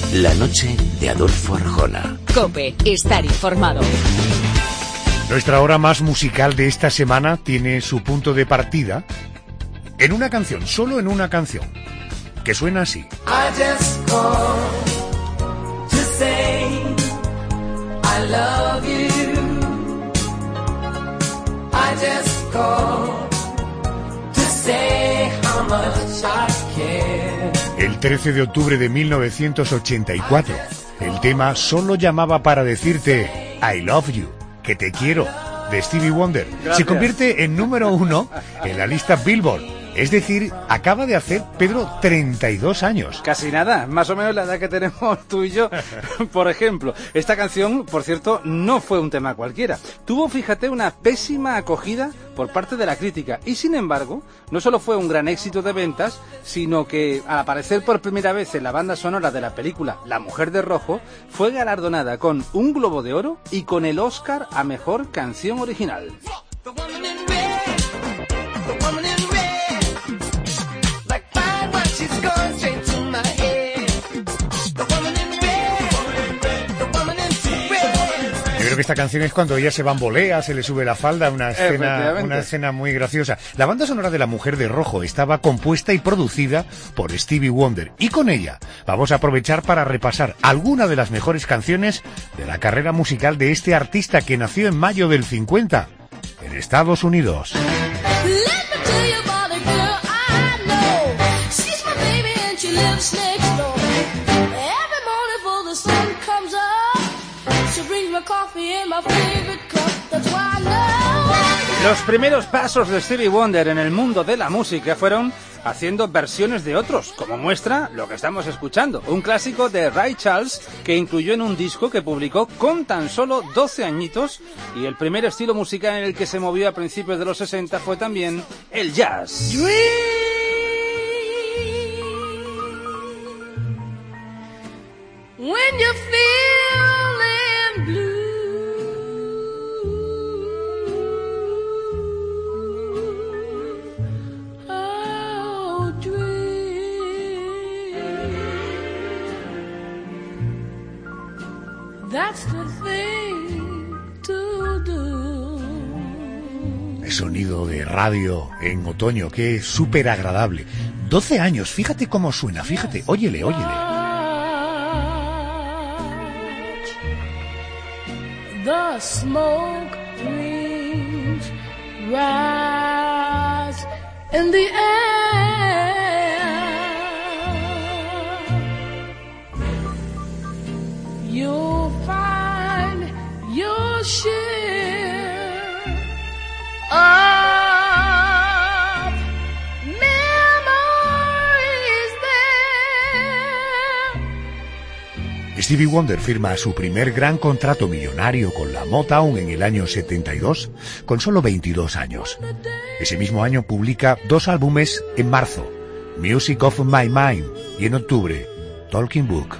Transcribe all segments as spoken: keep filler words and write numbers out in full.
La noche de Adolfo Arjona. COPE, estar informado. Nuestra hora más musical de esta semana tiene su punto de partida en una canción, solo en una canción, que suena así. I just called to say I love you. I just called to say how much I care. El trece de octubre de mil novecientos ochenta y cuatro, el tema Solo llamaba para decirte I love you, que te quiero, de Stevie Wonder. Gracias. Se convierte en número uno en la lista Billboard. Es decir, acaba de hacer, Pedro, treinta y dos años. Casi nada, más o menos la edad que tenemos tú y yo. Por ejemplo, esta canción, por cierto, no fue un tema cualquiera. Tuvo, fíjate, una pésima acogida por parte de la crítica. Y sin embargo, no solo fue un gran éxito de ventas, sino que al aparecer por primera vez en la banda sonora de la película La Mujer de Rojo, fue galardonada con un Globo de Oro y con el Oscar a Mejor Canción Original. Yo creo que esta canción es cuando ella se bambolea, se le sube la falda, una escena, una escena muy graciosa. La banda sonora de La Mujer de Rojo estaba compuesta y producida por Stevie Wonder, y con ella vamos a aprovechar para repasar algunas de las mejores canciones de la carrera musical de este artista que nació en mayo del cincuenta en Estados Unidos. Los primeros pasos de Stevie Wonder en el mundo de la música fueron haciendo versiones de otros, como muestra lo que estamos escuchando, un clásico de Ray Charles que incluyó en un disco que publicó con tan solo doce añitos, y el primer estilo musical en el que se movió a principios de los sesenta fue también el jazz. When you're feeling blue, oh, dream, that's the thing to do. El sonido de radio en otoño, que es súper agradable. doce años, fíjate cómo suena, fíjate, óyele, óyele. The smoke rings rise in the air. You'll find your share of memories there. Stevie Wonder firma su primer gran contrato millonario con la Motown en el año setenta y dos, con solo veintidós años. Ese mismo año publica dos álbumes en marzo, Music of My Mind, y en octubre, Talking Book.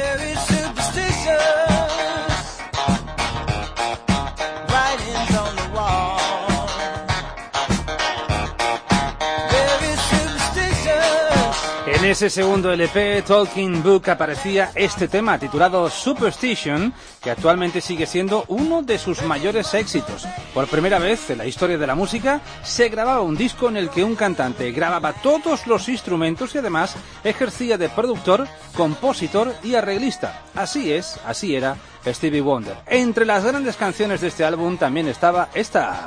En ese segundo L P, Talking Book, aparecía este tema titulado Superstition, que actualmente sigue siendo uno de sus mayores éxitos. Por primera vez en la historia de la música, se grababa un disco en el que un cantante grababa todos los instrumentos y además ejercía de productor, compositor y arreglista. Así es, así era Stevie Wonder. Entre las grandes canciones de este álbum también estaba esta.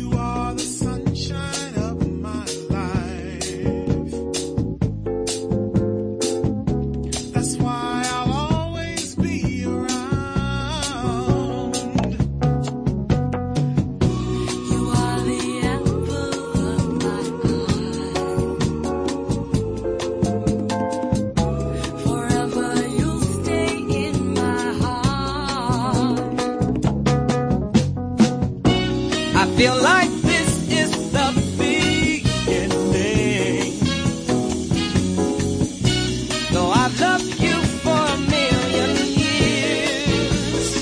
Feel like this is the beginning. Though I've loved you for a million years,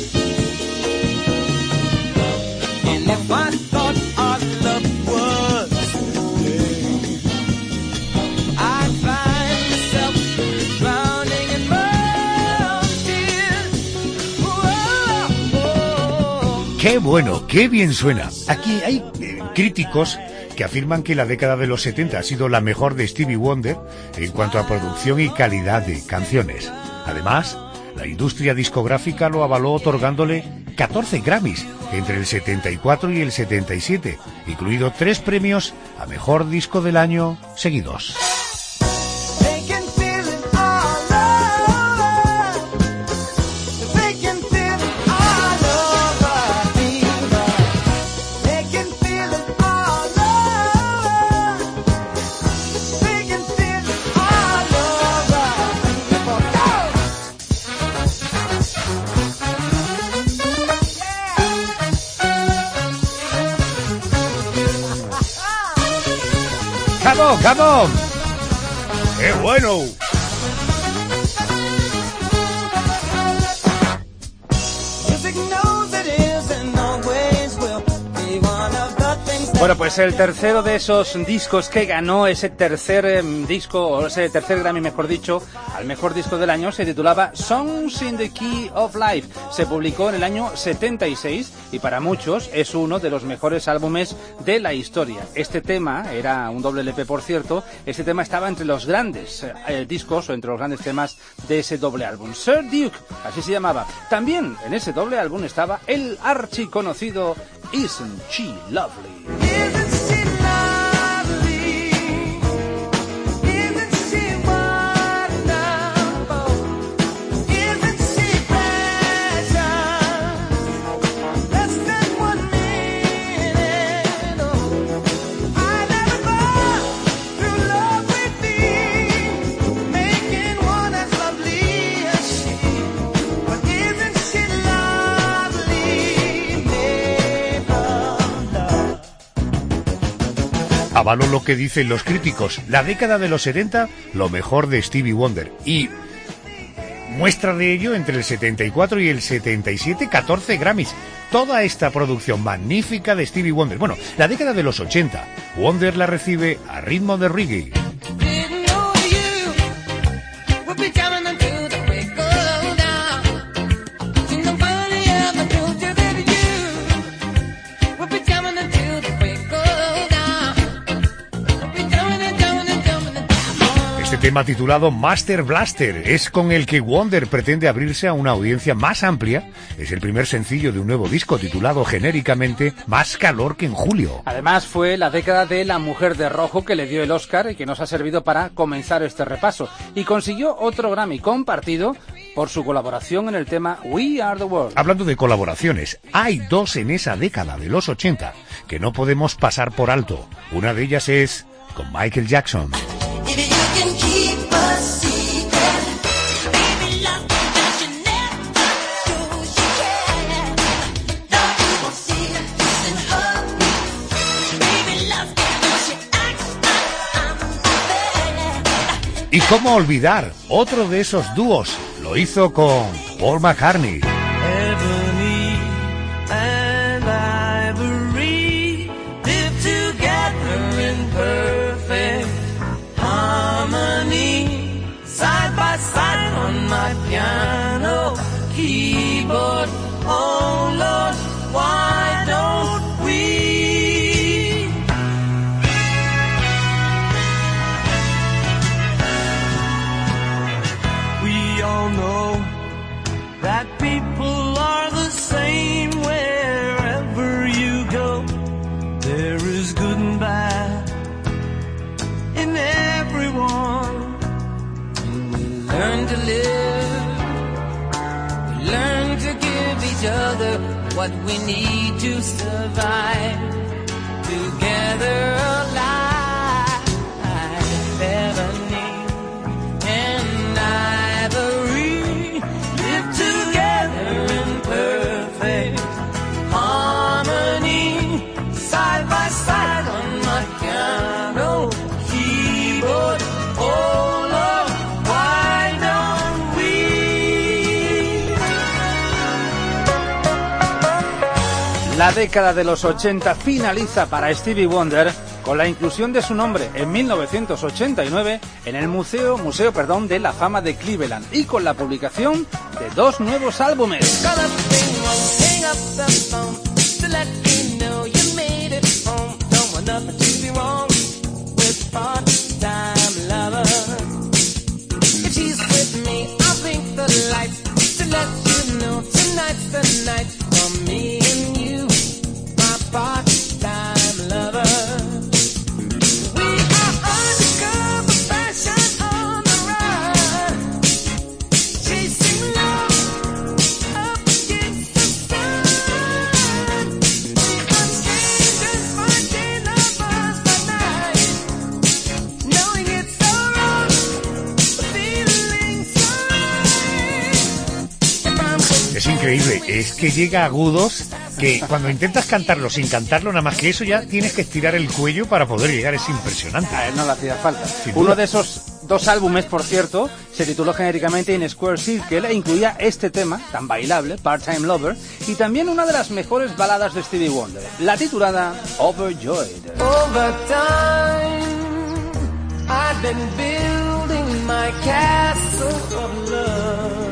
and if I thought our love was today, I'd find myself drowning in ¡Qué bueno! ¡Qué bien suena! Aquí hay eh, críticos que afirman que la década de los setenta ha sido la mejor de Stevie Wonder en cuanto a producción y calidad de canciones. Además, la industria discográfica lo avaló otorgándole catorce Grammys entre el setenta y cuatro y el setenta y siete, incluido tres premios a Mejor Disco del Año seguidos. ¡Come on, come on! ¡Qué bueno! Bueno, pues el tercero de esos discos que ganó ese tercer eh, disco, o ese tercer Grammy, mejor dicho, al mejor disco del año, se titulaba Songs in the Key of Life. Se publicó en el año setenta y seis y para muchos es uno de los mejores álbumes de la historia. Este tema, era un doble L P por cierto, este tema estaba entre los grandes eh, discos o entre los grandes temas de ese doble álbum. Sir Duke, así se llamaba. También en ese doble álbum estaba el archiconocido Isn't She Lovely. Avaló lo que dicen los críticos. La década de los setenta, lo mejor de Stevie Wonder. Y muestra de ello, entre el setenta y cuatro y el setenta y siete, catorce Grammys. Toda esta producción magnífica de Stevie Wonder. Bueno, la década de los ochenta, Wonder la recibe a ritmo de reggae. Tema titulado Master Blaster es con el que Wonder pretende abrirse a una audiencia más amplia. Es el primer sencillo de un nuevo disco titulado genéricamente Más calor que en julio. Además fue la década de La Mujer de Rojo que le dio el Oscar y que nos ha servido para comenzar este repaso. Y consiguió otro Grammy compartido por su colaboración en el tema We Are the World. Hablando de colaboraciones, hay dos en esa década de los ochenta que no podemos pasar por alto. Una de ellas es con Michael Jackson. ¿Y cómo olvidar otro de esos dúos? Lo hizo con Paul McCartney. Ebony and ivory live together in perfect harmony, side by side on my piano keyboard. Oh Lord, why don't we? We all know that people are the same wherever you go. There is good and bad in everyone. And we learn to live, we learn to give each other what we need to survive. Together alive, ebony and ivory live together in perfect harmony, side by side on my piano keyboard. Oh Lord, why don't we? La década de los ochenta finaliza para Stevie Wonder con la inclusión de su nombre en mil novecientos ochenta y nueve en el Museo, Museo perdón, de la Fama de Cleveland y con la publicación de dos nuevos álbumes. let me know you made it home. Don't want nothing to be wrong with part-time lover. If she's with me, I'll blink the lights to let you know tonight's the night for me and you, my part-time lover. Es increíble, es que llega a agudos que cuando intentas cantarlo sin cantarlo, nada más que eso ya tienes que estirar el cuello para poder llegar, es impresionante. A él no le hacía falta. Uno de esos dos álbumes, por cierto, se tituló genéricamente In Square Circle e incluía este tema, tan bailable, Part-Time Lover, y también una de las mejores baladas de Stevie Wonder, la titulada Overjoyed. Over time, I've been building my castle of love.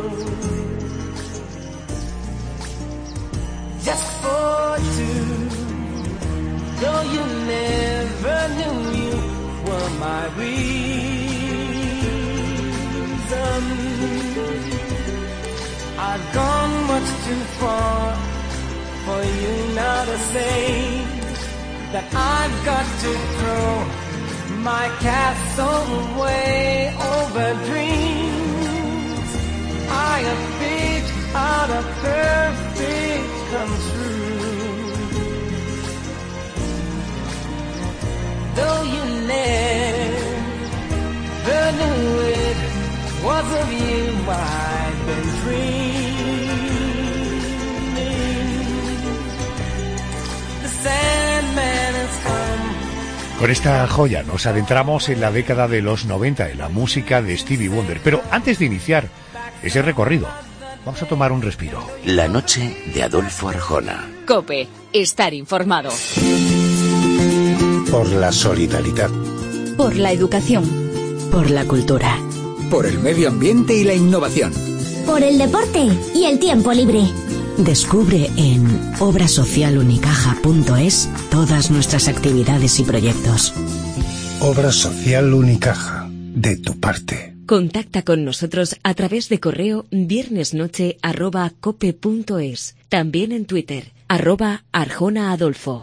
Just for two, though you never knew you were my reason. I've gone much too far for you now to say that I've got to throw my castle away over dreams I have picked out of perfect come true. Though you never knew it was of you I've been dreaming. The Sandman has come. Con esta joya nos adentramos en la década de los noventa en la música de Stevie Wonder. Pero antes de iniciar ese recorrido, vamos a tomar un respiro. La noche de Adolfo Arjona. COPE. Estar informado. Por la solidaridad. Por la educación. Por la cultura. Por el medio ambiente y la innovación. Por el deporte y el tiempo libre. Descubre en obra social unicaja punto es todas nuestras actividades y proyectos. Obra Social Unicaja. De tu parte. Contacta con nosotros a través de correo viernesnoche arroba cope punto es. También en Twitter, arroba Arjona Adolfo.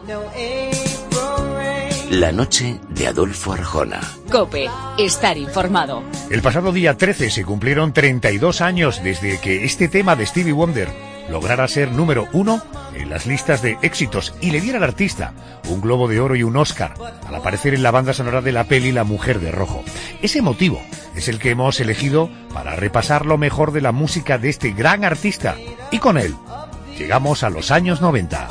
La noche de Adolfo Arjona. COPE. Estar informado. El pasado día trece se cumplieron treinta y dos años desde que este tema de Stevie Wonder lograra ser número uno en las listas de éxitos y le diera al artista un Globo de Oro y un Oscar al aparecer en la banda sonora de la peli La Mujer de Rojo. Ese motivo es el que hemos elegido para repasar lo mejor de la música de este gran artista y con él llegamos a los años noventa.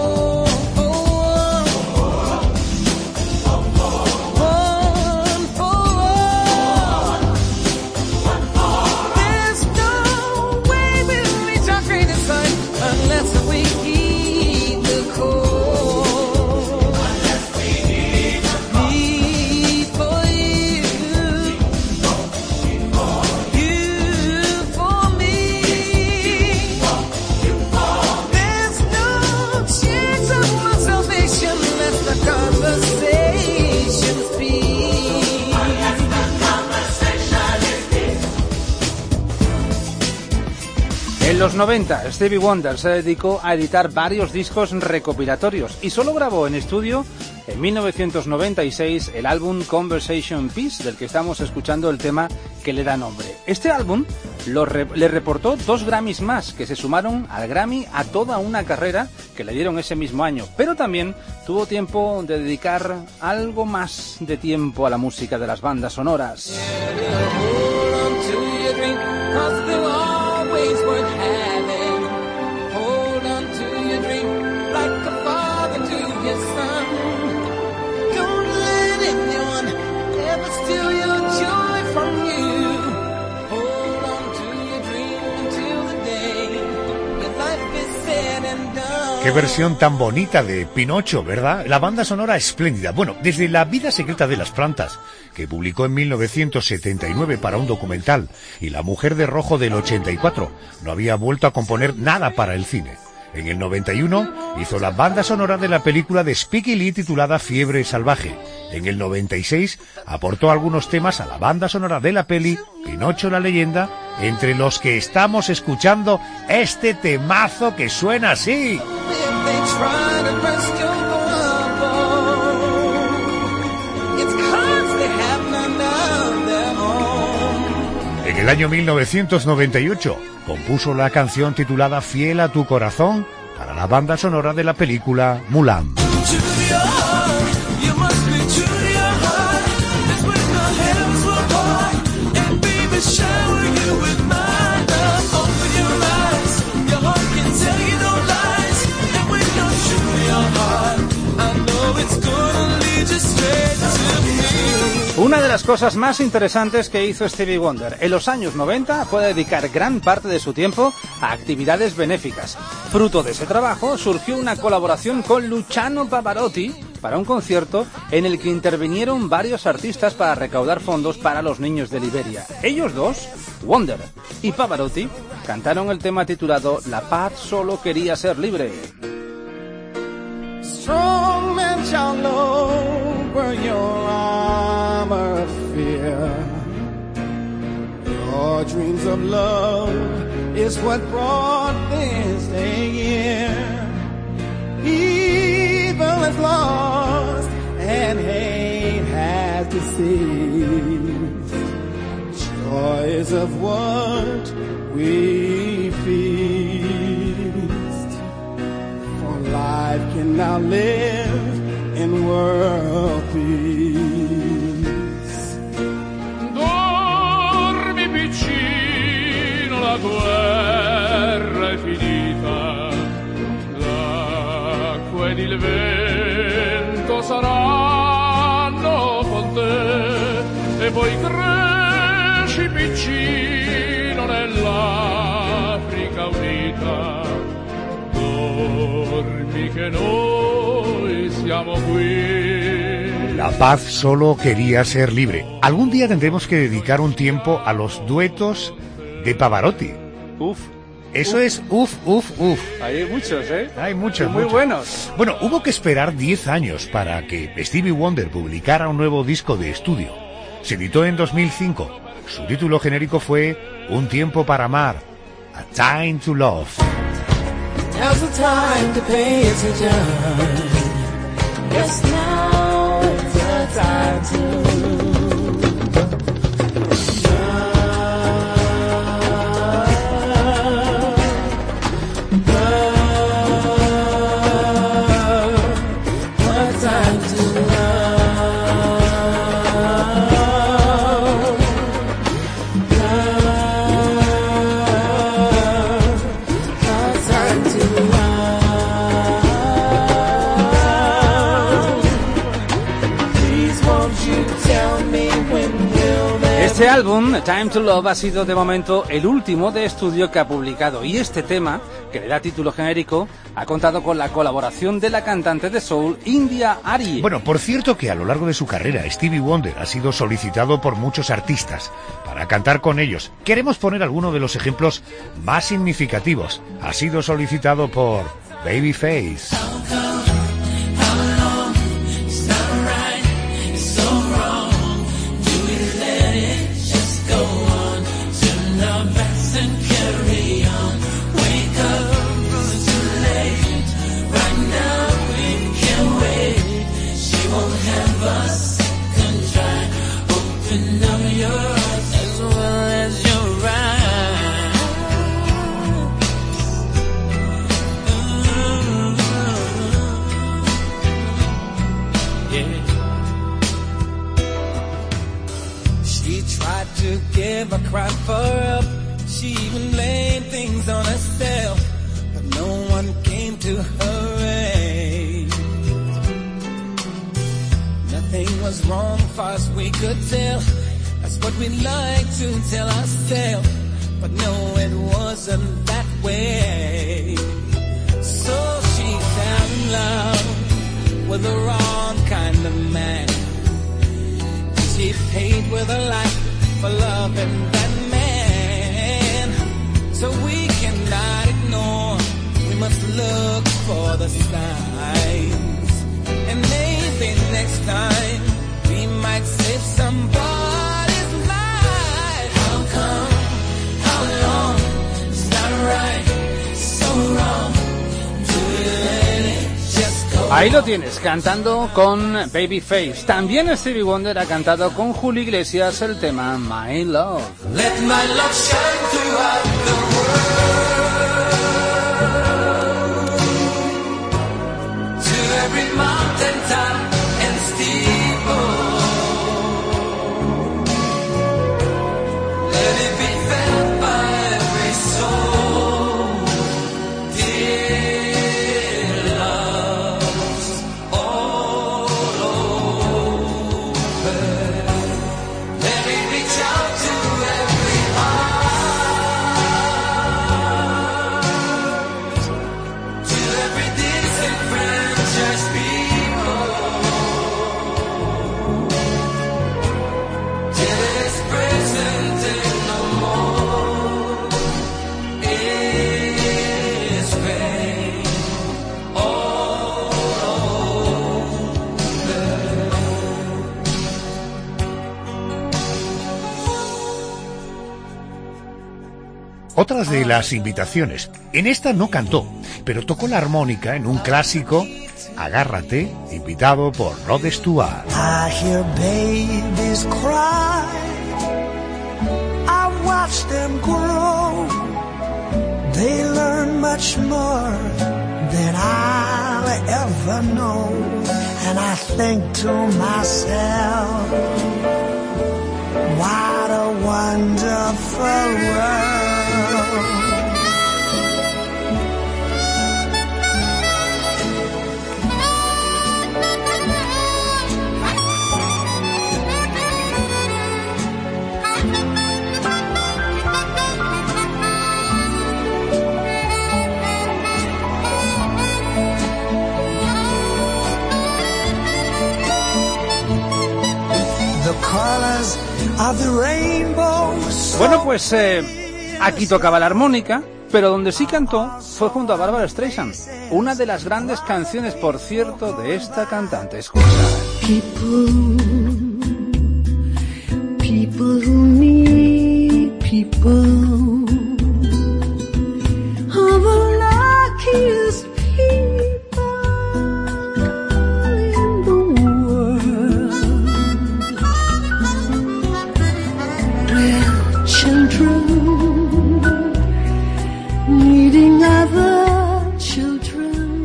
En los noventa, Stevie Wonder se dedicó a editar varios discos recopilatorios y solo grabó en estudio en mil novecientos noventa y seis el álbum Conversation Piece, del que estamos escuchando el tema que le da nombre. Este álbum lo re- le reportó dos Grammys más, que se sumaron al Grammy a toda una carrera que le dieron ese mismo año, pero también tuvo tiempo de dedicar algo más de tiempo a la música de las bandas sonoras. Qué versión tan bonita de Pinocho, ¿verdad? La banda sonora espléndida. Bueno, desde La vida secreta de las plantas, que publicó en mil novecientos setenta y nueve para un documental, y La mujer de rojo del ochenta y cuatro, no había vuelto a componer nada para el cine. En el noventa y uno hizo la banda sonora de la película de Spike Lee titulada Fiebre Salvaje. En el noventa y seis aportó algunos temas a la banda sonora de la peli Pinocho la leyenda, entre los que estamos escuchando este temazo que suena así. En el año mil novecientos noventa y ocho compuso la canción titulada Fiel a tu corazón para la banda sonora de la película Mulan. Una de las cosas más interesantes que hizo Stevie Wonder en los años noventa fue dedicar gran parte de su tiempo a actividades benéficas. Fruto de ese trabajo surgió una colaboración con Luciano Pavarotti para un concierto en el que intervinieron varios artistas para recaudar fondos para los niños de Liberia. Ellos dos, Wonder y Pavarotti, cantaron el tema titulado La paz solo quería ser libre. Strong men shall know where your armor of fear. Your dreams of love is what brought this day here. Evil is lost and hate has deceived. Joy is of what we feast. For life can now live in world peace. Dormi piccino, la guerra è finita, l'acqua ed il vento saranno con te, e poi cresci piccino nell'Africa unita. Dormi che noi siamo qui. La paz solo quería ser libre. Algún día tendremos que dedicar un tiempo a los duetos de Pavarotti. Uf. Eso uf. es uf, uf, uf. Hay muchos, ¿eh? Hay muchos, muy muchos. buenos. Bueno, hubo que esperar diez años para que Stevie Wonder publicara un nuevo disco de estudio. Se editó en dos mil cinco. Su título genérico fue Un tiempo para amar, A Time to Love. Now's the time to pay attention. Yes, now's the time to Este álbum, Time to Love, ha sido de momento el último de estudio que ha publicado, y este tema, que le da título genérico, ha contado con la colaboración de la cantante de soul India Arie. Bueno, por cierto que a lo largo de su carrera Stevie Wonder ha sido solicitado por muchos artistas para cantar con ellos. Queremos poner algunos de los ejemplos más significativos. Ha sido solicitado por Babyface, give a cry for help. She even blamed things on herself, but no one came to her aid. Nothing was wrong far as we could tell. That's what we like to tell ourselves, but no, it wasn't that way. So she fell in love with the wrong kind of man. She paid with her life for loving that man. So we cannot ignore, we must love signs, and maybe next time we might save somebody's life. How come? How long? It's not right, so wrong. Do you let it just go? Ahí lo tienes, cantando con Babyface. También Stevie Wonder ha cantado con Julio Iglesias el tema My Love. Let my love shine throughout the world, to every mountain top and steeple. Let it be felt by every soul. Dear loves all over. Let me reach out to every heart, to every disenfranchised people, till it's present and no more is pain all over. Otras de las invitaciones. En esta no cantó, pero tocó la armónica en un clásico, Agárrate, invitado por Rod Stewart. I hear babies cry, I watch them grow, they learn much more than I'll ever know, and I think to myself, what a wonderful world. Bueno, pues eh, aquí tocaba la armónica, pero donde sí cantó fue junto a Barbra Streisand, una de las grandes canciones, por cierto, de esta cantante. Escucha. People, people who need people are the luckiest people in the world. Their children needing other children,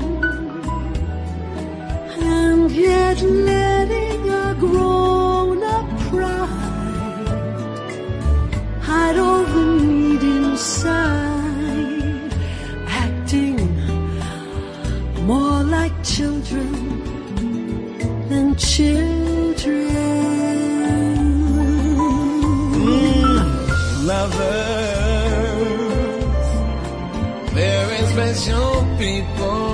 and yet letting a grown-up pride hide all the need inside, acting more like children than children. Mm, lovers, very special people.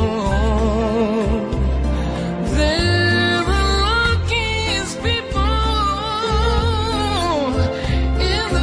They're the luckiest people in the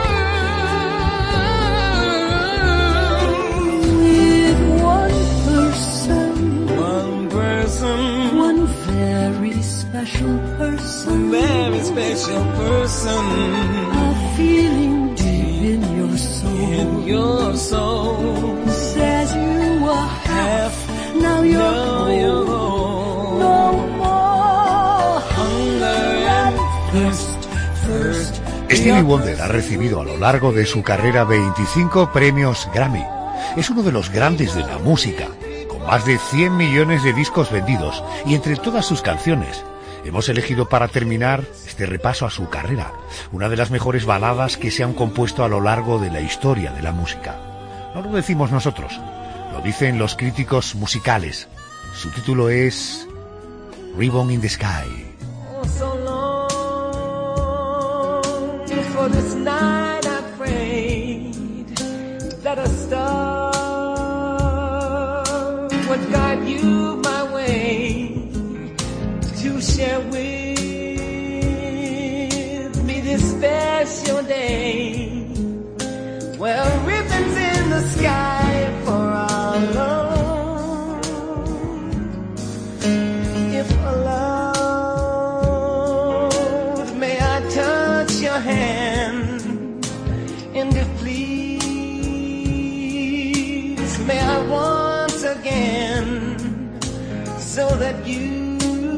world. With one person, One person, one very special person, very special person a feeling deep in your soul, in your soul. says you are half, now you're Now whole. you're whole. No more Hunger and thirst, first. Stevie Wonder ha recibido a lo largo de su carrera veinticinco premios Grammy. Es uno de los grandes de la música, con más de cien millones de discos vendidos, y entre todas sus canciones hemos elegido para terminar este repaso a su carrera una de las mejores baladas que se han compuesto a lo largo de la historia de la música. No lo decimos nosotros, lo dicen los críticos musicales. Su título es Ribbon in the Sky. Oh, so long for this night I prayed that a star would guide you my way to share with me this special day. Well, ribbons in the sky for our love. And if please may I once again, so that you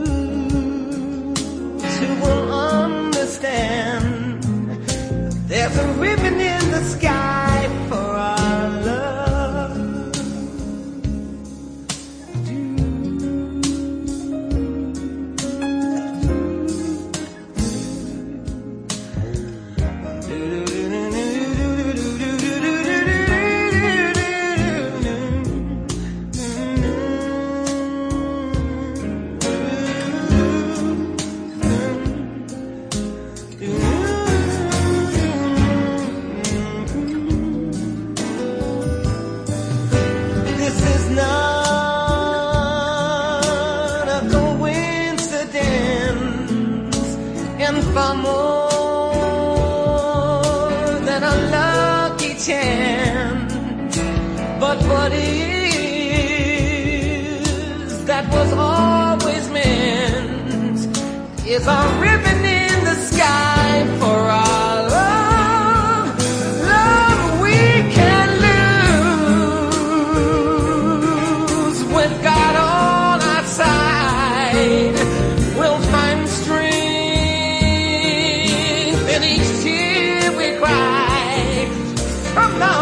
too will understand, there's a ribbon in the sky for our love. Far more than a lucky chance, but what is that was always meant is a ribbon in the sky for our love. Love we can lose with God on our side. We'll find strength in each tear we cry. From now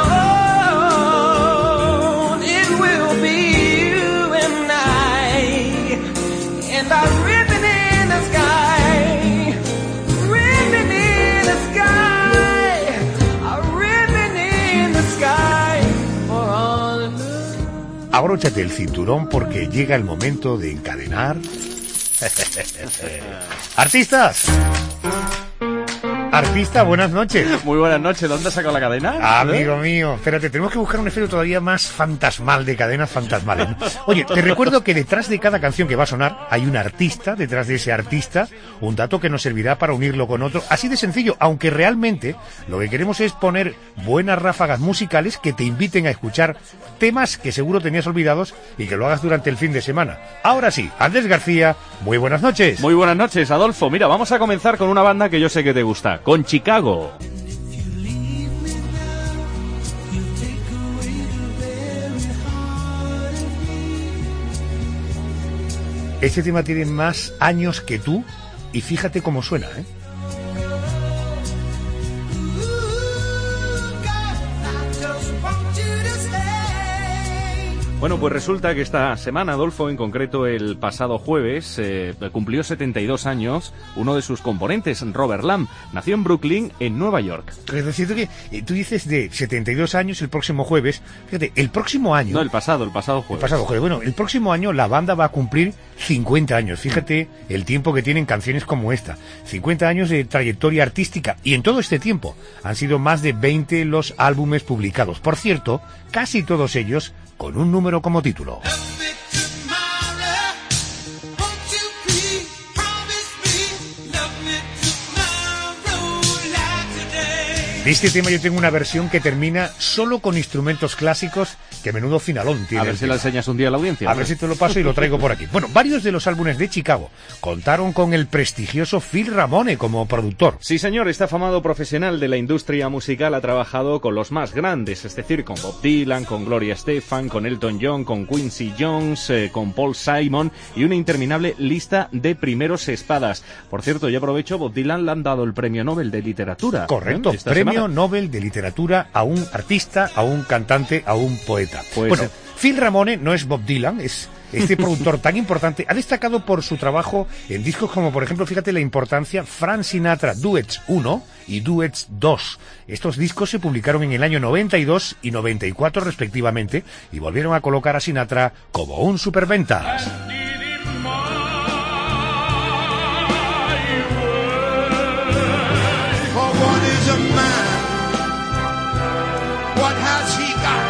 on, it will be you and I, and our ribbon in the sky, ribbon in the sky, a ribbon in the sky for all love. Abróchate el cinturón porque llega el momento de encadenar. ¡Artistas! Artista, buenas noches. Muy buenas noches. ¿Dónde has sacado la cadena? Ah, amigo mío, espérate, tenemos que buscar un efecto todavía más fantasmal de cadenas fantasmales, ¿no? Oye, te recuerdo que detrás de cada canción que va a sonar hay un artista, detrás de ese artista, un dato que nos servirá para unirlo con otro, así de sencillo, aunque realmente lo que queremos es poner buenas ráfagas musicales que te inviten a escuchar temas que seguro tenías olvidados y que lo hagas durante el fin de semana. Ahora sí, Andrés García, muy buenas noches. Muy buenas noches, Adolfo. Mira, vamos a comenzar con una banda que yo sé que te gusta, con Chicago. Este tema tiene más años que tú y fíjate cómo suena, ¿eh? Bueno, pues resulta que esta semana, Adolfo, en concreto el pasado jueves, eh, cumplió setenta y dos años uno de sus componentes, Robert Lamb. Nació en Brooklyn, en Nueva York. Es decir, que eh, tú dices de setenta y dos años el próximo jueves. Fíjate, el próximo año... No, el pasado, el pasado jueves. El pasado jueves. Bueno, el próximo año la banda va a cumplir cincuenta años. Fíjate el tiempo que tienen canciones como esta. cincuenta años de trayectoria artística. Y en todo este tiempo han sido más de veinte los álbumes publicados. Por cierto, casi todos ellos con un número como título. De este tema yo tengo una versión que termina solo con instrumentos clásicos, que menudo finalón tiene. A ver si la enseñas un día a la audiencia. A ¿no? ver si te lo paso y lo traigo por aquí. Bueno, varios de los álbumes de Chicago contaron con el prestigioso Phil Ramone como productor. Sí, señor, este afamado profesional de la industria musical ha trabajado con los más grandes, es decir, con Bob Dylan, con Gloria Estefan, con Elton John, con Quincy Jones, eh, con Paul Simon y una interminable lista de primeros espadas. Por cierto, yo aprovecho, Bob Dylan le han dado el premio Nobel de literatura. Correcto, ¿eh? premio Nobel de literatura a un artista, a un cantante, a un poeta. Pues, bueno, eh... Phil Ramone no es Bob Dylan, es este productor tan importante. Ha destacado por su trabajo en discos como, por ejemplo, fíjate la importancia, Frank Sinatra Duets uno y Duets dos. Estos discos se publicaron en el año noventa y dos y noventa y cuatro respectivamente y volvieron a colocar a Sinatra como un superventas. What has he got?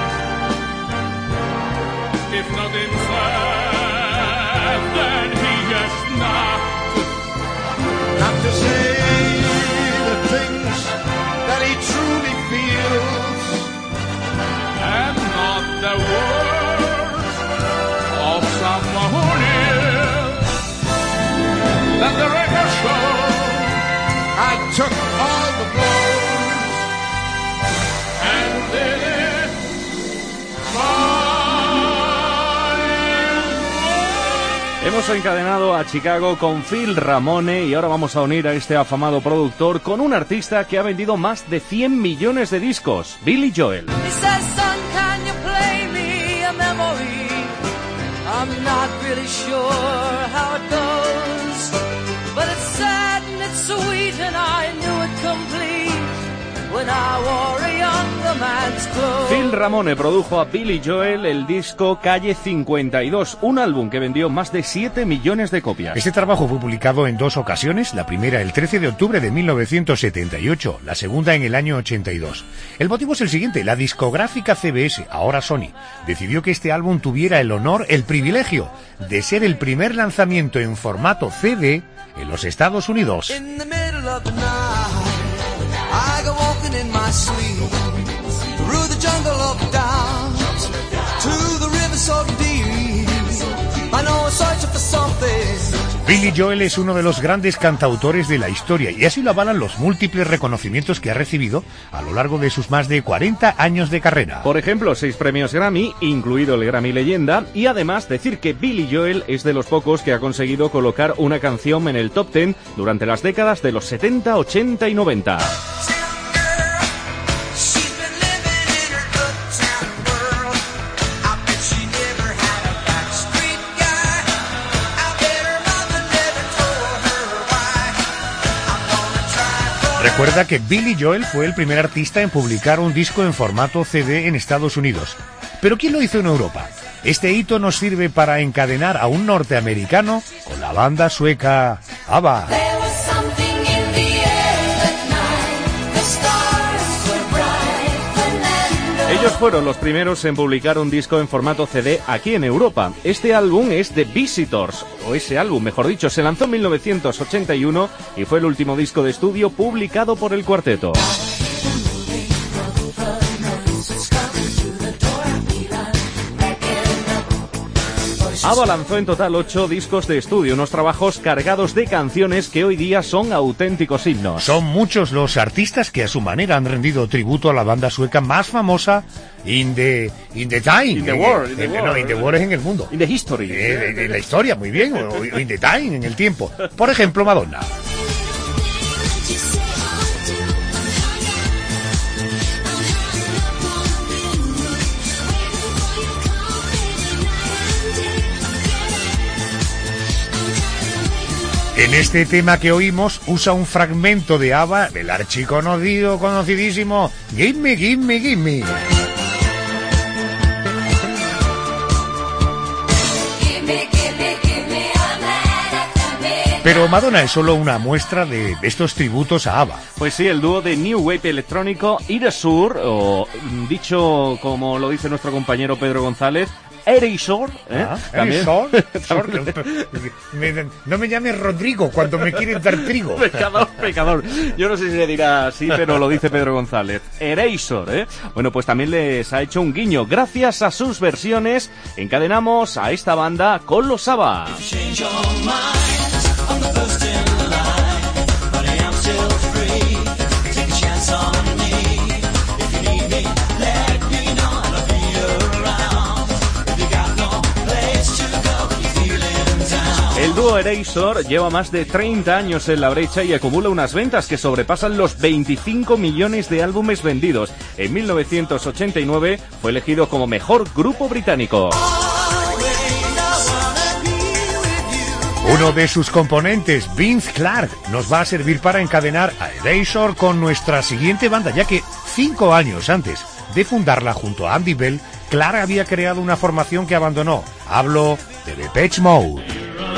If not himself, then he has not. Not to say the things that he truly feels, And not the words of someone who lives. Let the record show I took all the blows. Hemos encadenado a Chicago con Phil Ramone y ahora vamos a unir a este afamado productor con un artista que ha vendido más de cien millones de discos, Billy Joel. I'm not really sure how it goes, but it's sad and it's sweet and I knew it complete when I wore a younger man's clothes. Phil Ramone produjo a Billy Joel el disco Calle cincuenta y dos, un álbum que vendió más de siete millones de copias. Este trabajo fue publicado en dos ocasiones, la primera el trece de octubre de mil novecientos setenta y ocho, la segunda en el año ochenta y dos. El motivo es el siguiente: la discográfica C B S, ahora Sony, decidió que este álbum tuviera el honor, el privilegio de ser el primer lanzamiento en formato C D en los Estados Unidos. Billy Joel es uno de los grandes cantautores de la historia y así lo avalan los múltiples reconocimientos que ha recibido a lo largo de sus más de cuarenta años de carrera. Por ejemplo, seis premios Grammy, incluido el Grammy Leyenda, y además decir que Billy Joel es de los pocos que ha conseguido colocar una canción en el top diez durante las décadas de los setenta, ochenta y noventa. Recuerda que Billy Joel fue el primer artista en publicar un disco en formato C D en Estados Unidos. ¿Pero quién lo hizo en Europa? Este hito nos sirve para encadenar a un norteamericano con la banda sueca ABBA. Ellos fueron los primeros en publicar un disco en formato C D aquí en Europa. Este álbum es The Visitors, o ese álbum, mejor dicho, se lanzó en mil novecientos ochenta y uno y fue el último disco de estudio publicado por el cuarteto. ABBA lanzó en total ocho discos de estudio, unos trabajos cargados de canciones que hoy día son auténticos himnos. Son muchos los artistas que a su manera han rendido tributo a la banda sueca más famosa in the, in the time. In the world. In the en, world. No, in the world es en el mundo. In the history. Eh, en la historia, muy bien, o, o in the time, en el tiempo. Por ejemplo, Madonna. En este tema que oímos usa un fragmento de ABBA del archiconocido, conocidísimo Give Me, Give Me, Give Me. Pero Madonna es solo una muestra de estos tributos a ABBA. Pues sí, el dúo de New Wave electrónico Erasure, o dicho como lo dice nuestro compañero Pedro González, Erasure, ¿eh? Ah, Erasure. No me llames Rodrigo cuando me quieres dar trigo. Pecador, pecador. Yo no sé si le dirá así, pero lo dice Pedro González. Erasure, ¿eh? Bueno, pues también les ha hecho un guiño. Gracias a sus versiones, encadenamos a esta banda con los ABBA. El dúo Erasure lleva más de treinta años en la brecha y acumula unas ventas que sobrepasan los veinticinco millones de álbumes vendidos. En mil novecientos ochenta y nueve fue elegido como mejor grupo británico. Uno de sus componentes, Vince Clarke, nos va a servir para encadenar a Erasure con nuestra siguiente banda, ya que cinco años antes de fundarla junto a Andy Bell, Clarke había creado una formación que abandonó. Hablo de Depeche Mode.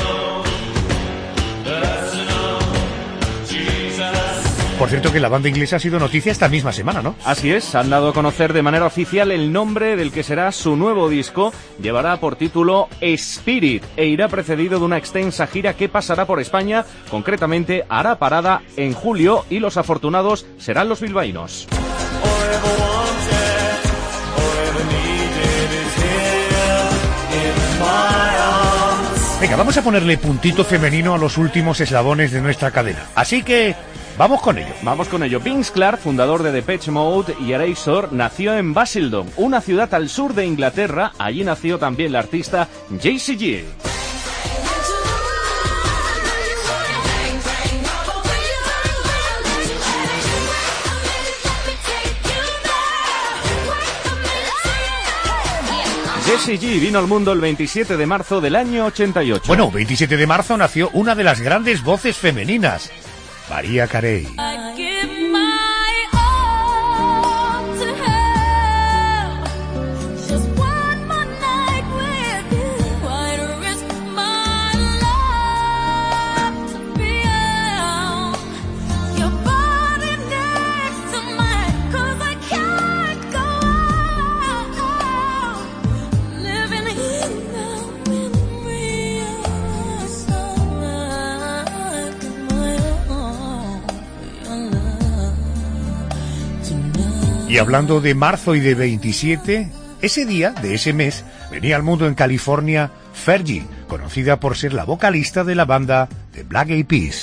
Por cierto que la banda inglesa ha sido noticia esta misma semana, ¿no? Así es, han dado a conocer de manera oficial el nombre del que será su nuevo disco. Llevará por título Spirit e irá precedido de una extensa gira que pasará por España. Concretamente hará parada en julio y los afortunados serán los bilbaínos. Venga, vamos a ponerle puntito femenino a los últimos eslabones de nuestra cadena. Así que vamos con ello. Vamos con ello. Vince Clarke, fundador de Depeche Mode y Erasure, nació en Basildon, una ciudad al sur de Inglaterra. Allí nació también la artista Jessie J. Jessie G vino al mundo el veintisiete de marzo del año ochenta y ocho. Bueno, veintisiete de marzo nació una de las grandes voces femeninas, Mariah Carey. Y hablando de marzo y de veintisiete, ese día de ese mes venía al mundo en California Fergie, conocida por ser la vocalista de la banda The Black Eyed Peas.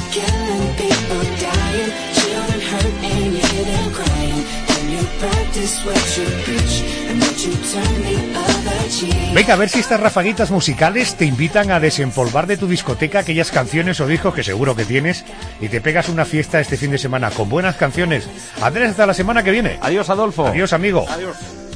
Venga, a ver si estas rafaguitas musicales te invitan a desempolvar de tu discoteca aquellas canciones o discos que seguro que tienes y te pegas una fiesta este fin de semana con buenas canciones. Andrés, hasta la semana que viene. Adiós, Adolfo. Adiós, amigo. Adiós.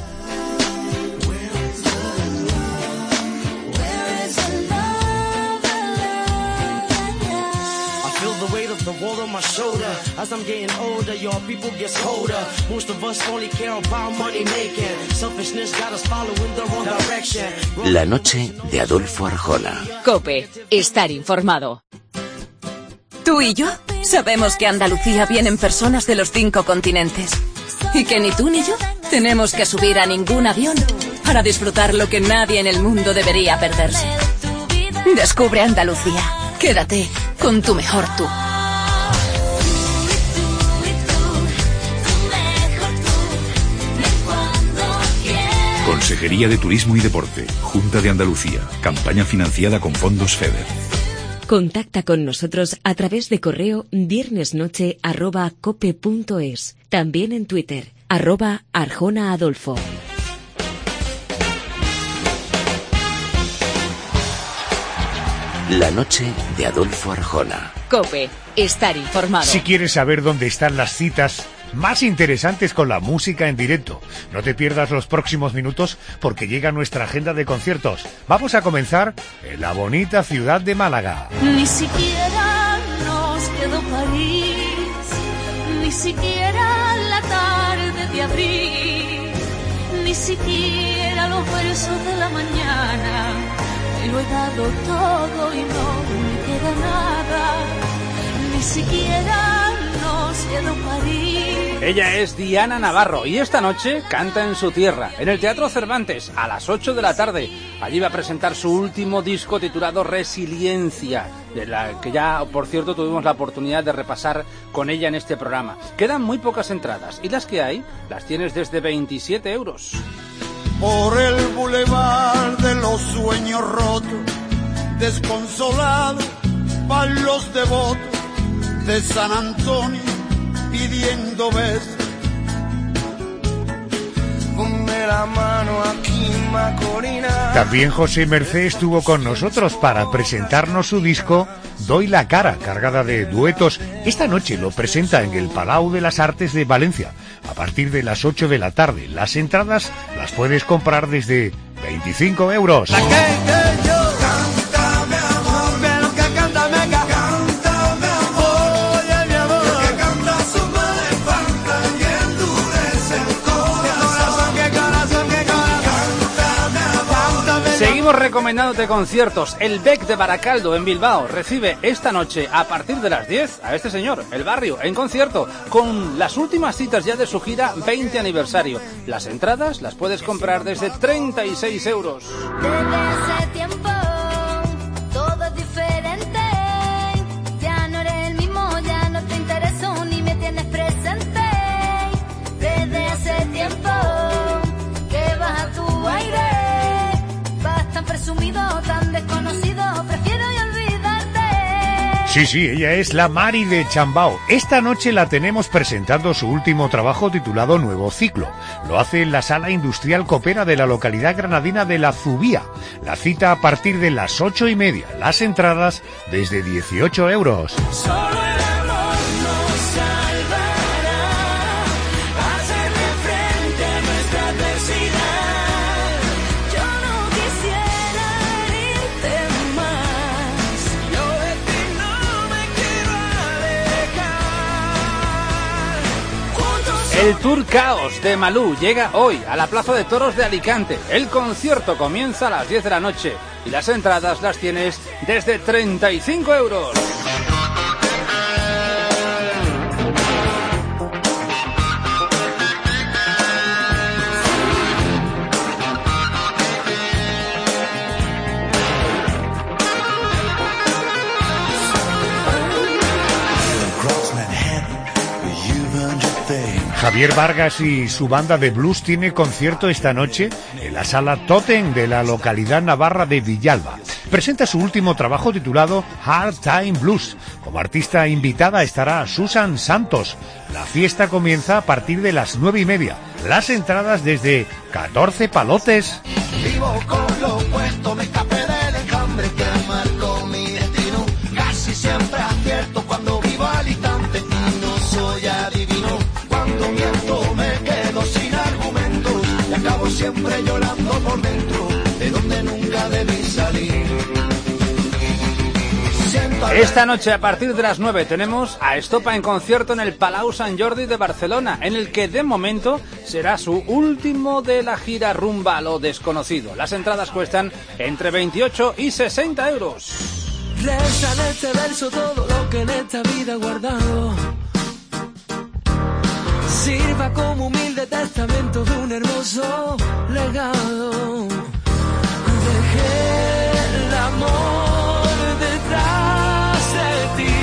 My shoulder as I'm getting older, your people gets colder. Most of us only care about money making. Selfishness got us following the wrong direction. La noche de Adolfo Arjona. COPE, estar informado. Tú y yo sabemos que a Andalucía vienen personas de los cinco continentes y que ni tú ni yo tenemos que subir a ningún avión para disfrutar lo que nadie en el mundo debería perderse. Descubre Andalucía. Quédate con tu mejor tú. Consejería de Turismo y Deporte, Junta de Andalucía, campaña financiada con fondos FEDER. Contacta con nosotros a través de correo viernesnoche arroba cope punto es. También en Twitter, arroba Arjona Adolfo. La noche de Adolfo Arjona. COPE, estar informado. Si quieres saber dónde están las citas más interesantes con la música en directo, no te pierdas los próximos minutos porque llega nuestra agenda de conciertos. Vamos a comenzar en la bonita ciudad de Málaga. Ni siquiera nos quedó París, ni siquiera la tarde de abril, ni siquiera los versos de la mañana. Me lo he dado todo y no me queda nada, ni siquiera nos quedó París. Ella es Diana Navarro y esta noche canta en su tierra, en el Teatro Cervantes, a las ocho de la tarde. Allí va a presentar su último disco titulado Resiliencia, de la que ya, por cierto, tuvimos la oportunidad de repasar con ella en este programa. Quedan muy pocas entradas y las que hay las tienes desde veintisiete euros. Por el bulevar de los sueños rotos, desconsolado, van los devotos de San Antonio pidiendo besos. Ponme la mano aquí, Macorina. También José Mercé estuvo con nosotros para presentarnos su disco Doy la cara, cargada de duetos. Esta noche lo presenta en el Palau de las Artes de Valencia, a partir de las ocho de la tarde. Las entradas las puedes comprar desde veinticinco euros. La que, que yo canta, mi amor, pero que canta, me canta, mi amor, oye, mi amor, que canta su madre espanta y endurece el corazón, que corazón, que corazón, canta, mi amor, canta, mi Seguimos recomendándote conciertos. El B E C de Baracaldo en Bilbao recibe esta noche a partir de las diez a este señor, El Barrio, en concierto, con las últimas citas ya de su gira veinte aniversario. Las entradas las puedes comprar desde treinta y seis euros. Desde ese tiempo todo es diferente, ya no eres el mismo, ya no te intereso ni me tienes presente. Desde ese tiempo que baja tu aire, vas tan presumido, tan desconocido, prefiero ya olvidarte. Sí, sí, ella es la Mari de Chambao. Esta noche la tenemos presentando su último trabajo titulado Nuevo Ciclo. Lo hace en la Sala Industrial Copera de la localidad granadina de La Zubía. La cita a partir de las ocho y media. Las entradas desde dieciocho euros. Solo el amor nos salvará, hacerle frente a nuestra adversidad. Yo El Tour Caos de Malú llega hoy a la Plaza de Toros de Alicante. El concierto comienza a las diez de la noche y las entradas las tienes desde treinta y cinco euros. Javier Vargas y su banda de blues tiene concierto esta noche en la Sala Totem de la localidad navarra de Villalba. Presenta su último trabajo titulado Hard Time Blues. Como artista invitada estará Susan Santos. La fiesta comienza a partir de las nueve y media. Las entradas desde catorce palotes. Vivo con lo opuesto, me escapé del enjambre que marcó mi destino. Casi siempre acierto cuando vivo al instante y no soy adivino. Cuando miento me quedo sin argumentos y acabo siempre llorando por dentro, de donde nunca debí salir. Esta noche a partir de las nueve tenemos a Estopa en concierto en el Palau Sant Jordi de Barcelona, en el que de momento será su último de la gira rumba a lo desconocido. Las entradas cuestan entre veintiocho y sesenta euros. Reza en este verso todo lo que en esta vida he guardado. Sirva como humilde testamento de un hermoso legado. Dejé el amor detrás de ti,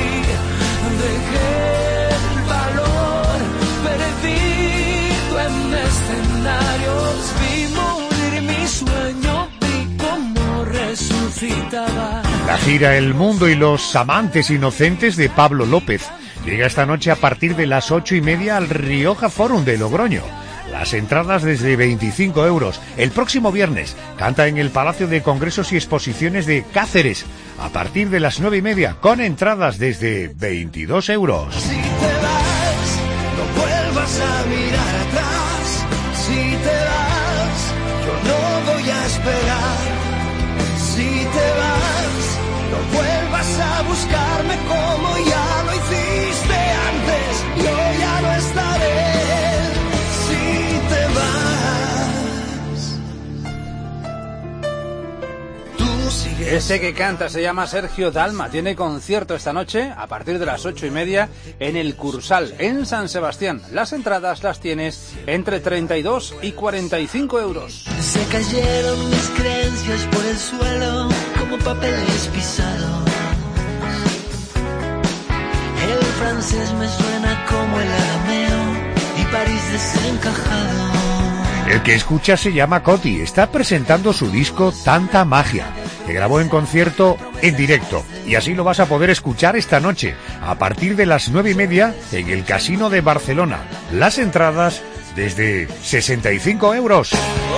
dejé el valor perdido en escenarios. Vi morir mi sueño, vi cómo resucitaba. La gira El Mundo y los Amantes Inocentes de Pablo López llega esta noche a partir de las ocho y media al Rioja Forum de Logroño. Las entradas desde veinticinco euros. El próximo viernes canta en el Palacio de Congresos y Exposiciones de Cáceres a partir de las nueve y media con entradas desde veintidós euros. Si te vas, no vuelvas a mirar atrás. Si te vas, yo no voy a esperar. Si te vas, no vuelvas a buscarme como ya lo hiciste antes. Yo ya no estaré. Si te vas, tú sigues. Ese que canta se llama Sergio Dalma. Tiene concierto esta noche a partir de las ocho y media en el Cursal, en San Sebastián. Las entradas las tienes entre treinta y dos y cuarenta y cinco euros. Se cayeron mis creencias por el suelo como papeles pisados. El francés me suena como el arameo y París desencajado. El que escucha se llama Coti. Está presentando su disco Tanta Magia, que grabó en concierto en directo. Y así lo vas a poder escuchar esta noche, a partir de las nueve y media, en el Casino de Barcelona. Las entradas desde sesenta y cinco euros.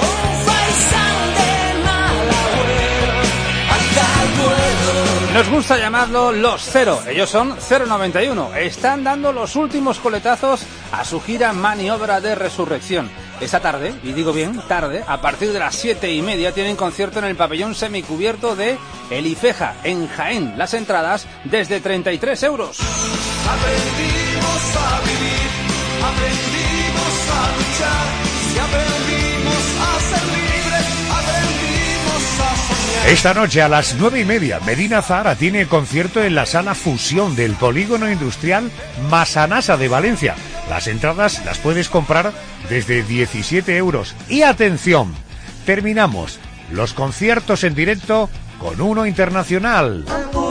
Nos gusta llamarlo Los Cero. Ellos son cero noventa y uno. Están dando los últimos coletazos a su gira Maniobra de Resurrección. Esta tarde, y digo bien, tarde, a partir de las siete y media tienen concierto en el pabellón semicubierto de El Ifeja, en Jaén. Las entradas desde treinta y tres euros. Aprendimos a vivir, aprendimos a luchar, y aprendimos a ser libres, aprendimos a soñar. Esta noche a las nueve y media, Medina Zahara tiene concierto en la Sala Fusión del Polígono Industrial Masanasa de Valencia. Las entradas las puedes comprar desde diecisiete euros. Y atención, terminamos los conciertos en directo con uno internacional.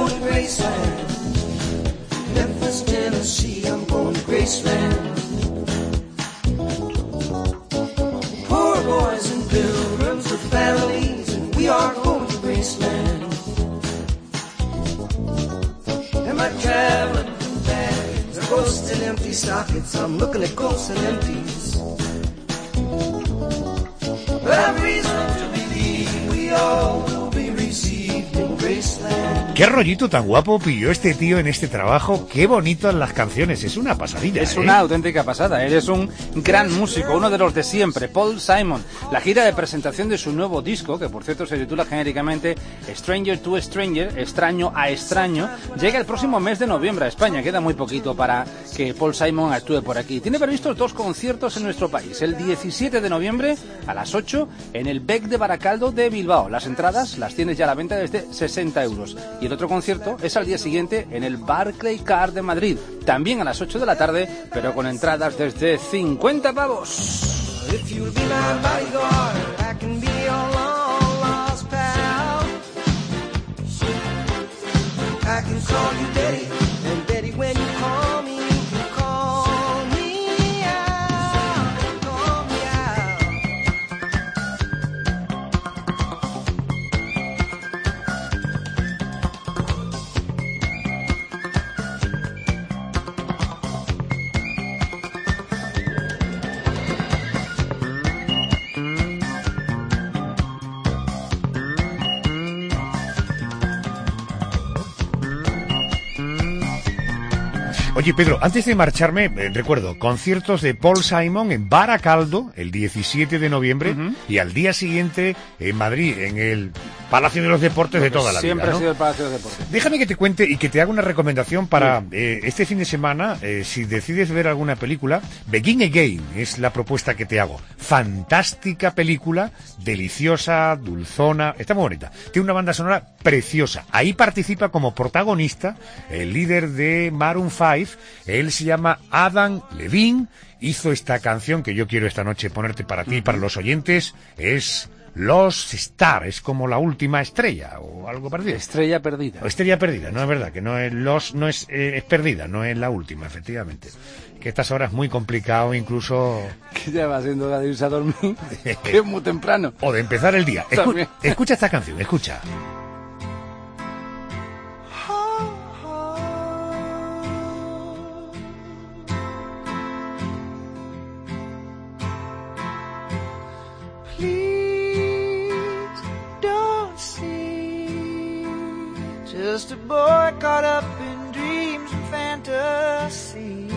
Ghosts and empty sockets, I'm looking at ghosts and empties. But I've reason to believe we all will be received in Graceland. qué rollito tan guapo pilló este tío en este trabajo. Qué bonitas las canciones, es una pasadilla. Es ¿eh? una auténtica pasada. Él es un gran músico, uno de los de siempre, Paul Simon. La gira de presentación de su nuevo disco, que por cierto se titula genéricamente Stranger to Stranger, extraño a extraño, llega el próximo mes de noviembre a España. Queda muy poquito para que Paul Simon actúe por aquí. Tiene previstos dos conciertos en nuestro país. El diecisiete de noviembre a las ocho en el Bec de Baracaldo de Bilbao. Las entradas las tienes ya a la venta desde sesenta euros. Y el otro concierto es al día siguiente en el Barclaycard de Madrid, también a las ocho de la tarde, pero con entradas desde cincuenta pavos. If you'll be my bodyguard, I can be your long lost pal. I can call you Betty, and Betty, when you call me, you can call me out, call me out. Oye, Pedro, antes de marcharme, eh, recuerdo, conciertos de Paul Simon en Baracaldo, el diecisiete de noviembre, uh-huh. y al día siguiente en Madrid, en el Palacio de los Deportes de toda la siempre vida, ¿no? ha sido el Palacio de los Deportes. Déjame que te cuente y que te haga una recomendación para sí. eh, este fin de semana, eh, si decides ver alguna película. Begin Again es la propuesta que te hago. Fantástica película, deliciosa, dulzona, está muy bonita. Tiene una banda sonora preciosa. Ahí participa como protagonista el líder de Maroon five. Él se llama Adam Levine. Hizo esta canción que yo quiero esta noche ponerte para ti y para los oyentes. Es Lost Star, es como la última estrella o algo parecido. Estrella perdida. O estrella perdida, no es verdad, que no es Lost, no es, eh, es perdida, no es la última, efectivamente. Que estas horas es muy complicado, incluso... Que ya va siendo hora de irse a dormir, que es muy temprano. O de empezar el día. Escu- escucha esta canción, escucha. Just a boy caught up in dreams and fantasies.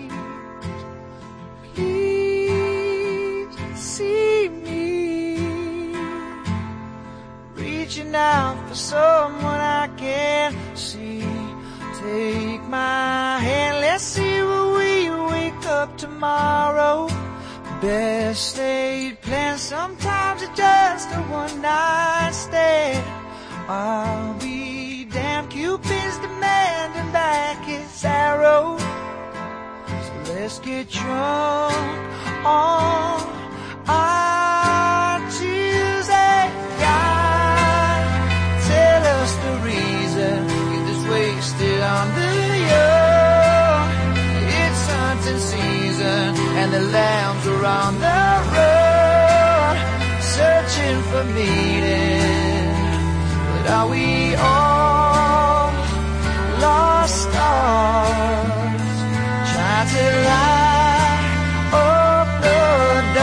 Please see me reaching out for someone I can't see. Take my hand, let's see where we wake up tomorrow. Best laid plans, sometimes it's just a one night stand. I'll be damn, Cupid's demanding back his arrow. So let's get drunk on our Tuesday. God, tell us the reason get this wasted on the young. It's hunting season and the lambs are on the road, searching for meaning. But are we all lost stars trying to light up the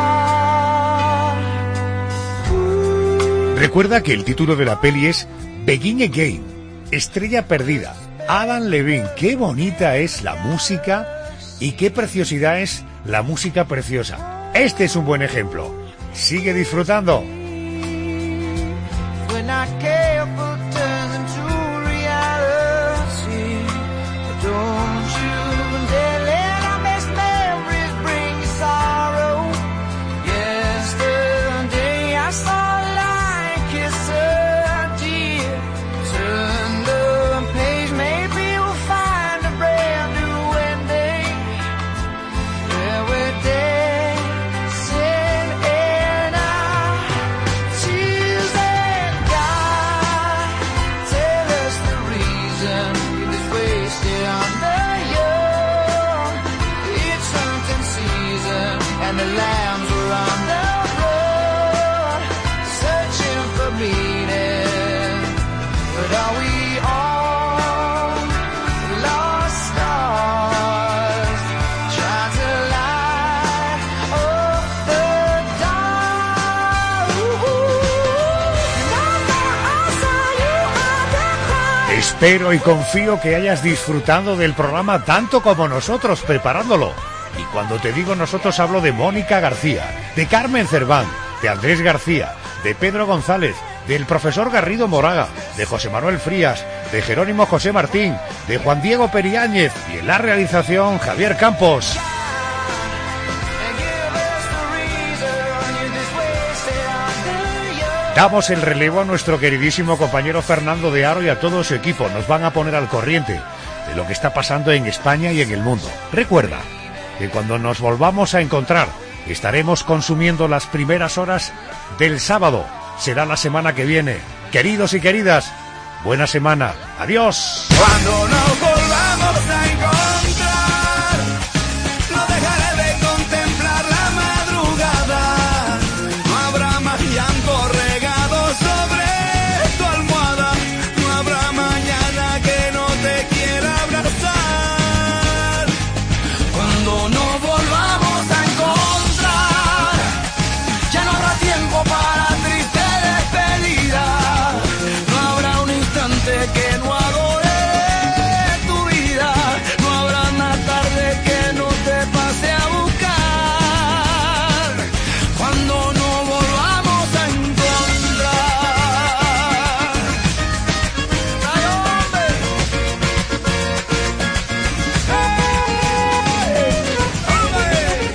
dark? Recuerda que el título de la peli es Begin Again, Estrella Perdida. Adam Levine, qué bonita es la música y qué preciosidad es la música preciosa. Este es un buen ejemplo. Sigue disfrutando. Not careful turns into reality. Don't you dare let our best memories bring you sorrow. Yesterday I saw a lion kiss a deer. Turn the page, maybe we'll find a brand new ending. There were dancing in our Tuesday. And the lambs were on the road, searching for meaning. But are we all lost stars, trying to light up the dark? Ooh, and I saw you on the cross. Espero y confío que hayas disfrutado del programa tanto como nosotros preparándolo. Y cuando te digo nosotros hablo de Mónica García, de Carmen Cerván, de Andrés García, de Pedro González, del profesor Garrido Moraga, de José Manuel Frías, de Jerónimo José Martín, de Juan Diego Periáñez y en la realización Javier Campos. Damos el relevo a nuestro queridísimo compañero Fernando de Aro y a todo su equipo. Nos van a poner al corriente de lo que está pasando en España y en el mundo. Recuerda que cuando nos volvamos a encontrar estaremos consumiendo las primeras horas del sábado. Será la semana que viene. Queridos y queridas, buena semana. Adiós. Cuando nos volvamos a encontrar, no dejaré de contemplar la madrugada. No habrá más llanto regado sobre tu almohada. No habrá mañana que no te quiera abrazar. Cuando nos volvamos a encontrar, ya no habrá tiempo para triste despedida. No habrá un instante que no adore tu vida. No habrá una tarde que no te pase a buscar. Cuando nos volvamos a encontrar. ¡Ay, hombre! ¡Hey! ¡Hombre!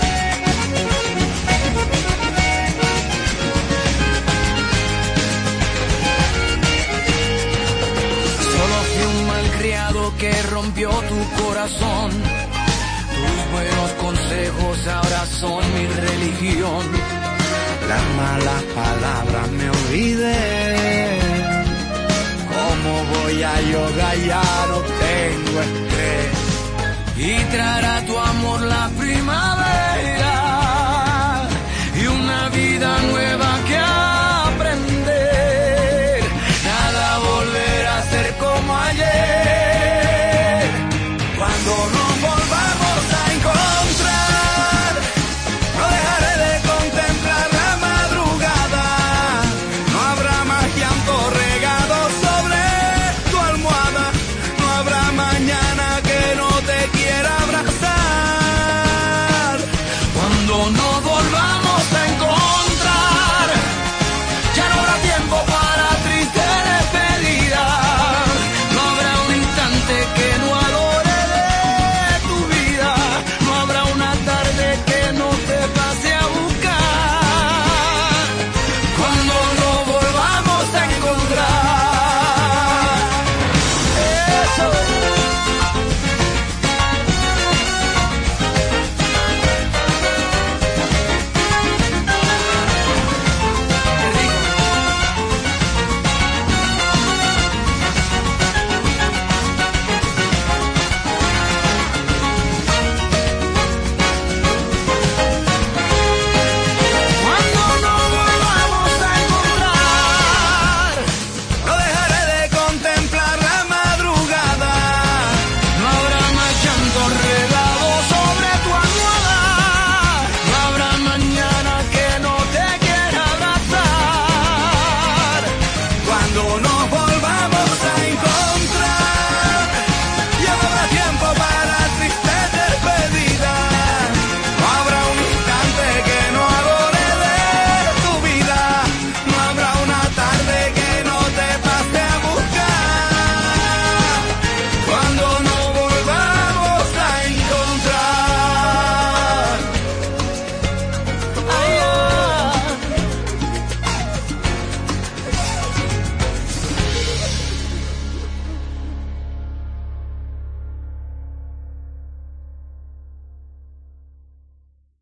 Solo fui un malcriado que rompió tu corazón. Tus buenos consejos ahora son mi religión. Las malas palabras me olvidé. ¿Cómo voy a yoga? Ya no tengo estrés. Y traerá tu amor la primavera.